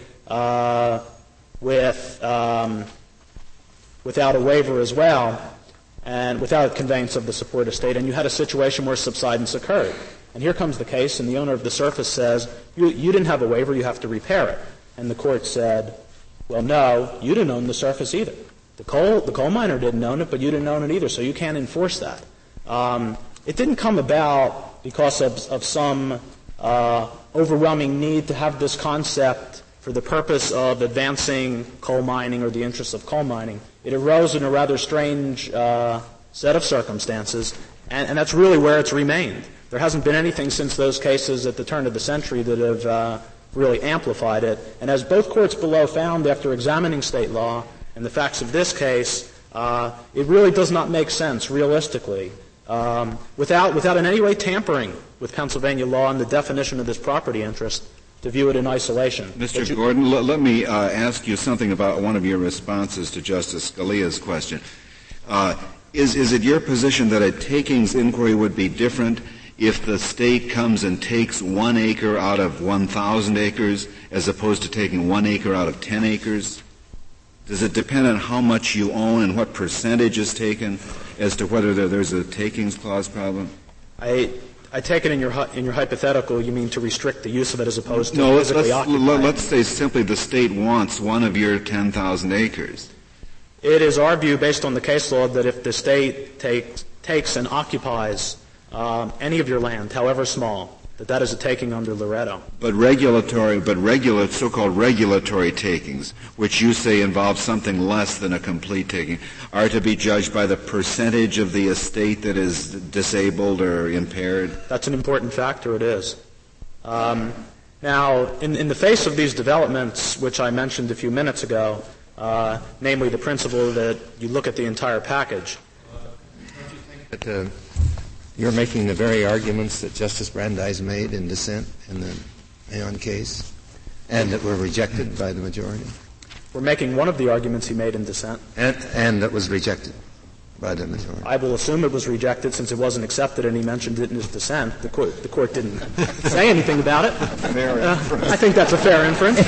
without a waiver as well, and without conveyance of the support estate, and you had a situation where subsidence occurred. And here comes the case, and the owner of the surface says, you didn't have a waiver, you have to repair it. And the court said, well, no, you didn't own the surface either. The coal miner didn't own it, but you didn't own it either, so you can't enforce that. It didn't come about because of some overwhelming need to have this concept for the purpose of advancing coal mining or the interests of coal mining. It arose in a rather strange set of circumstances, and that's really where it's remained. There hasn't been anything since those cases at the turn of the century that have really amplified it. And as both courts below found after examining state law and the facts of this case, it really does not make sense realistically without in any way tampering with Pennsylvania law and the definition of this property interest to view it in isolation. Mr. Gordon, let me ask you something about one of your responses to Justice Scalia's question. Is it your position that a takings inquiry would be different if the state comes and takes 1 acre out of 1,000 acres as opposed to taking 1 acre out of 10 acres? Does it depend on how much you own and what percentage is taken as to whether there's a takings clause problem? I take it in your hypothetical you mean to restrict the use of it as opposed to physically occupying. No, let's say simply the state wants one of your 10,000 acres. It is our view, based on the case law, that if the state takes and occupies any of your land, however small, that is a taking under Loretto. But so-called regulatory takings, which you say involve something less than a complete taking, are to be judged by the percentage of the estate that is disabled or impaired? That's an important factor, it is. Now, in the face of these developments, which I mentioned a few minutes ago, namely the principle that you look at the entire package. Don't you think that You're making the very arguments that Justice Brandeis made in dissent in the Aon case and that were rejected by the majority? We're making one of the arguments he made in dissent. And that was rejected by the majority. I will assume it was rejected since it wasn't accepted and he mentioned it in his dissent. The court didn't say anything about it. I think that's a fair inference.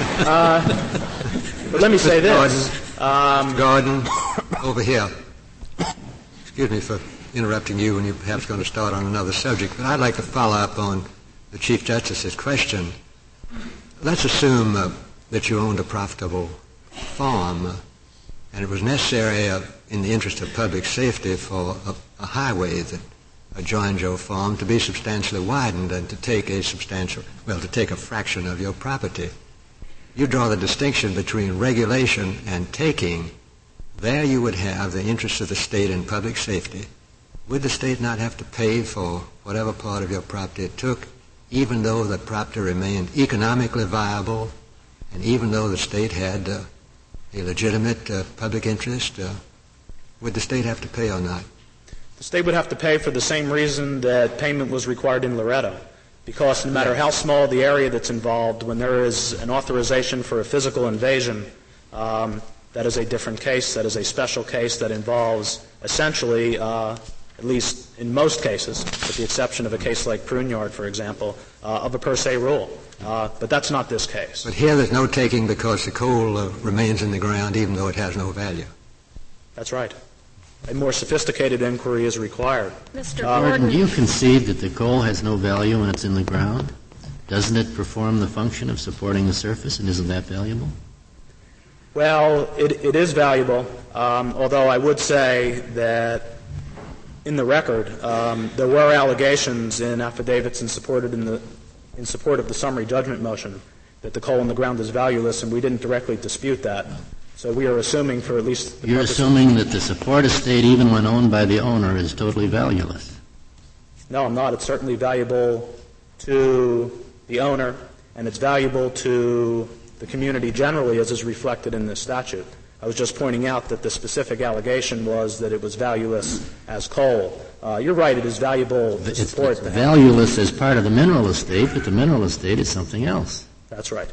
But let me say this. Gordon, over here. Excuse me for interrupting you when you're perhaps going to start on another subject, but I'd like to follow up on the Chief Justice's question. Let's assume that you owned a profitable farm and it was necessary in the interest of public safety for a highway that adjoined your farm to be substantially widened and to take a fraction of your property. You draw the distinction between regulation and taking. There you would have the interest of the state in public safety. Would the state not have to pay for whatever part of your property it took, even though the property remained economically viable and even though the state had a legitimate public interest? Would the state have to pay or not? The state would have to pay for the same reason that payment was required in Loretto. Because no matter how small the area that's involved, when there is an authorization for a physical invasion, that is a different case, that is a special case that involves essentially, at least in most cases, with the exception of a case like Pruneyard, for example, of a per se rule. But that's not this case. But here there's no taking because the coal remains in the ground even though it has no value. That's right. A more sophisticated inquiry is required. Mr. Gordon, do you concede that the coal has no value when it's in the ground? Doesn't it perform the function of supporting the surface, and isn't that valuable? Well, it is valuable, although I would say that in the record there were allegations in affidavits in support of the summary judgment motion that the coal in the ground is valueless, and we didn't directly dispute that. So we are assuming for at least... You're assuming that the support estate, even when owned by the owner, is totally valueless. No, I'm not. It's certainly valuable to the owner, and it's valuable to the community generally, as is reflected in this statute. I was just pointing out that the specific allegation was that it was valueless as coal. You're right, it is valuable to support It's valueless as part of the mineral estate, but the mineral estate is something else. That's right.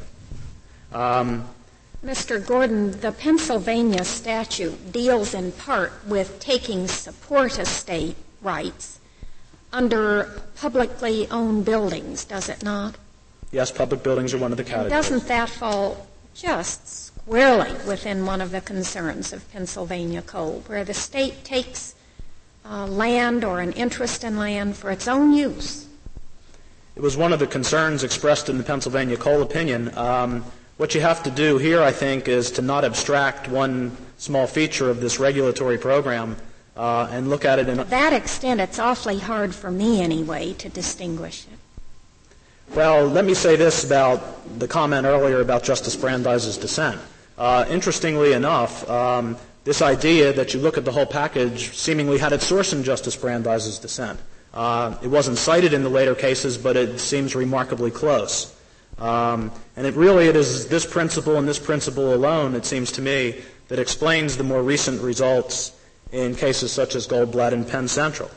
Mr. Gordon, the Pennsylvania statute deals in part with taking support estate rights under publicly owned buildings, does it not? Yes, public buildings are one of the categories. Doesn't that fall just squarely within one of the concerns of Pennsylvania Code, where the state takes land or an interest in land for its own use? It was one of the concerns expressed in the Pennsylvania Coal opinion. What you have to do here, I think, is to not abstract one small feature of this regulatory program and look at it in... To that extent, it's awfully hard for me, anyway, to distinguish it. Well, let me say this about the comment earlier about Justice Brandeis's dissent. Interestingly enough, this idea that you look at the whole package seemingly had its source in Justice Brandeis's dissent. It wasn't cited in the later cases, but it seems remarkably close. And it is this principle and this principle alone, it seems to me, that explains the more recent results in cases such as Goldblatt and Penn Central.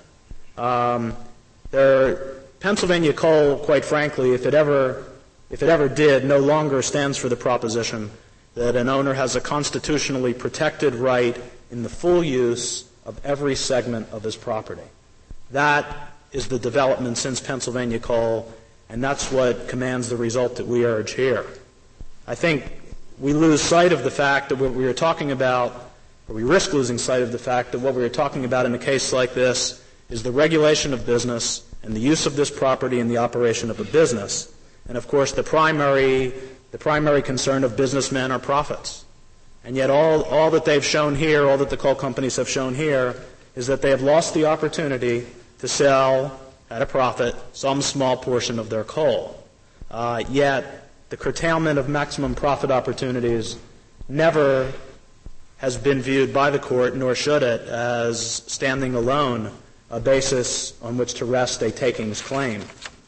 Pennsylvania Coal, quite frankly, if it ever did, no longer stands for the proposition that an owner has a constitutionally protected right in the full use of every segment of his property. That is the development since Pennsylvania Coal, and that's what commands the result that we urge here. I think we lose sight of the fact that what we are talking about, or we risk losing sight of the fact that what we are talking about in a case like this is the regulation of business and the use of this property in the operation of a business. And of course, the primary concern of businessmen are profits. And yet all that they've shown here, all that the coal companies have shown here, is that they have lost the opportunity to sell at a profit some small portion of their coal. Yet the curtailment of maximum profit opportunities never has been viewed by the court, nor should it, as standing alone a basis on which to rest a takings claim.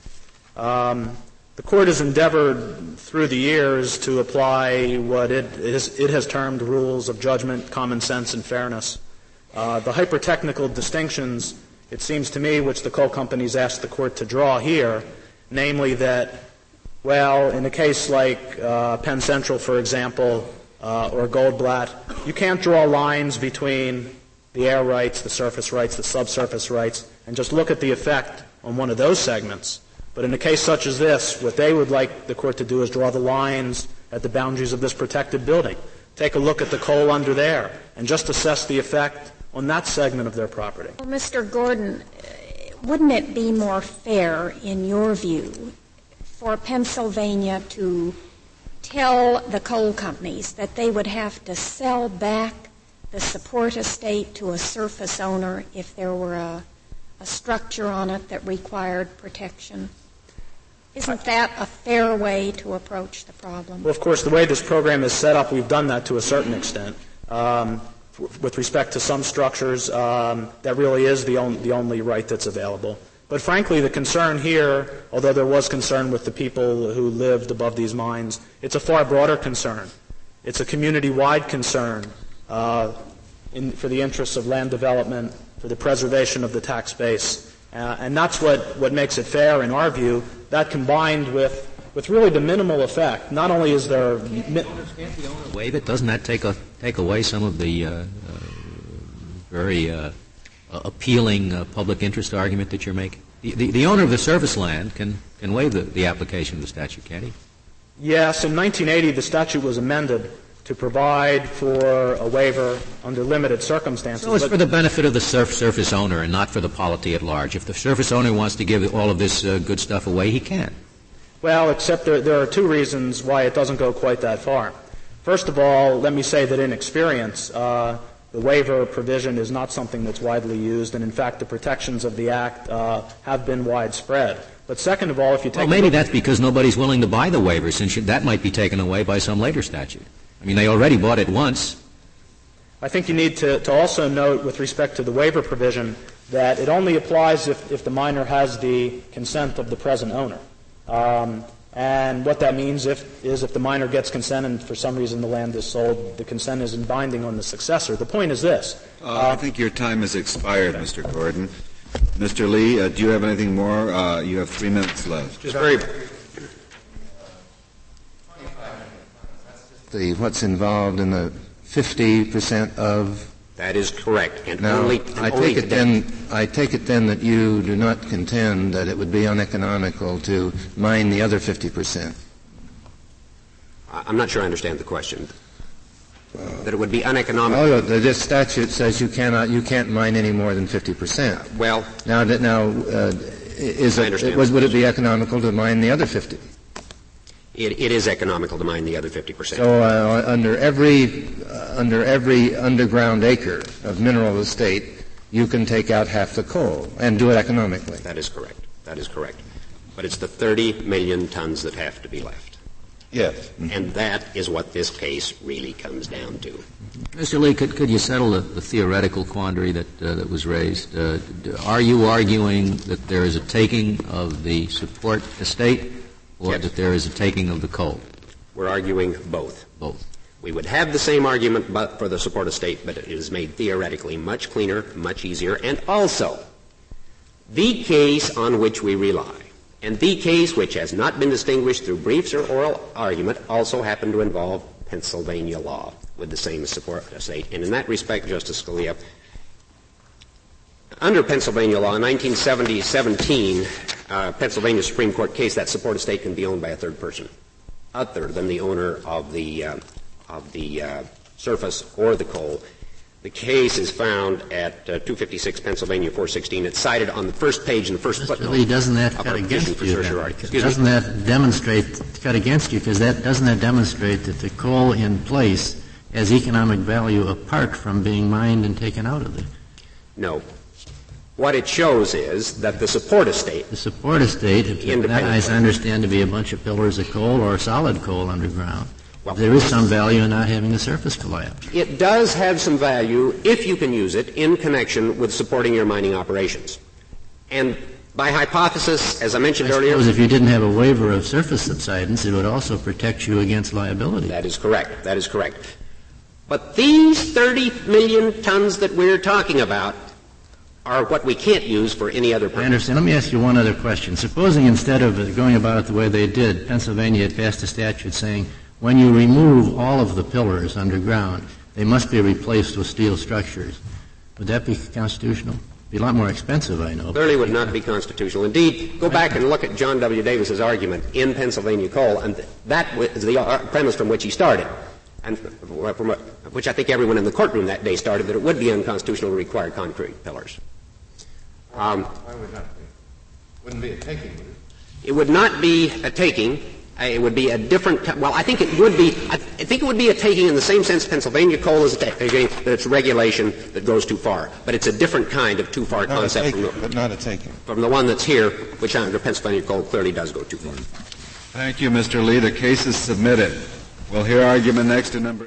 The court has endeavored through the years to apply what it has termed rules of judgment, common sense, and fairness. The hyper-technical distinctions it seems to me, which the coal companies asked the court to draw here, namely that, well, in a case like Penn Central, for example, or Goldblatt, you can't draw lines between the air rights, the surface rights, the subsurface rights, and just look at the effect on one of those segments. But in a case such as this, what they would like the court to do is draw the lines at the boundaries of this protected building. Take a look at the coal under there and just assess the effect on that segment of their property. Well, Mr. Gordon, wouldn't it be more fair, in your view, for Pennsylvania to tell the coal companies that they would have to sell back the support estate to a surface owner if there were a structure on it that required protection? Isn't that a fair way to approach the problem? Well, of course, the way this program is set up, we've done that to a certain extent. With respect to some structures, that really is the only right that's available. But frankly, the concern here, although there was concern with the people who lived above these mines, it's a far broader concern. It's a community-wide concern for the interests of land development, for the preservation of the tax base. And that's what makes it fair in our view. That combined with really the minimal effect, not only is there... Waive it? Doesn't that take away some of the very appealing public interest argument that you're making? The owner of the surface land can waive the application of the statute, can't he? Yes. In 1980, the statute was amended to provide for a waiver under limited circumstances. So it's for the benefit of the surface owner and not for the polity at large. If the surface owner wants to give all of this good stuff away, he can. Well, except there are two reasons why it doesn't go quite that far. First of all, let me say that in experience, the waiver provision is not something that's widely used, and in fact the protections of the Act have been widespread. But second of all, if you take... Well, maybe that's because nobody's willing to buy the waiver, since that might be taken away by some later statute. I mean, they already bought it once. I think you need to also note with respect to the waiver provision that it only applies if the miner has the consent of the present owner. And what that means is if the miner gets consent and for some reason the land is sold, the consent isn't binding on the successor. The point is this. I think your time has expired, Mr. Gordon. Mr. Lee, do you have anything more? You have 3 minutes left. Just very... What's involved in the 50% of... That is correct. And now, I take it then that you do not contend that it would be uneconomical to mine the other 50%. I'm not sure I understand the question. That it would be uneconomical. Oh, this statute says you can't mine any more than 50%. Well, would it be economical to mine the other 50? It is economical to mine the other 50%. So under every underground acre of mineral estate, you can take out half the coal and do it economically. That is correct. That is correct. But it's the 30 million tons that have to be left. Yes. Mm-hmm. And that is what this case really comes down to. Mr. Lee, could you settle the theoretical quandary that was raised? Are you arguing that there is a taking of the support estate or yes. that there is a taking of the coal? We're arguing both. Both. We would have the same argument but for the support estate, but it is made theoretically much cleaner, much easier, and also the case on which we rely, and the case which has not been distinguished through briefs or oral argument, also happen to involve Pennsylvania law with the same support estate. And in that respect, Justice Scalia, under Pennsylvania law, in 1917, Pennsylvania Supreme Court case, that support estate can be owned by a third person, other than the owner of the surface or the coal. The case is found at 256 Pennsylvania 416. It's cited on the first page in the first footnote. Mr. Lee, doesn't that cut against you? Doesn't that demonstrate that the coal in place has economic value apart from being mined and taken out of it? No. What it shows is that the support estate, that I understand to be a bunch of pillars of coal or solid coal underground. Well, there is some value in not having the surface collapse. It does have some value if you can use it in connection with supporting your mining operations. And by hypothesis, as I mentioned earlier... I suppose if you didn't have a waiver of surface subsidence, it would also protect you against liability. That is correct. That is correct. But these 30 million tons that we're talking about are what we can't use for any other purpose. I understand. Let me ask you one other question. Supposing instead of going about it the way they did, Pennsylvania had passed a statute saying when you remove all of the pillars underground, they must be replaced with steel structures. Would that be constitutional? Be a lot more expensive, I know. Clearly would not be constitutional. Indeed, go back and look at John W. Davis's argument in Pennsylvania Coal, and that was the premise from which he started, and from which I think everyone in the courtroom that day started, that it would be unconstitutional to require concrete pillars. Why would not be? Wouldn't be a taking, would it? It would not be a taking. It would be a different. Well, I think it would be. I think it would be a taking in the same sense Pennsylvania Coal is a taking. That it's regulation that goes too far, but it's a different kind of too far concept but not a taking. From the one that's here, which under Pennsylvania Coal clearly does go too far. Thank you, Mr. Lee. The case is submitted. We'll hear argument next to number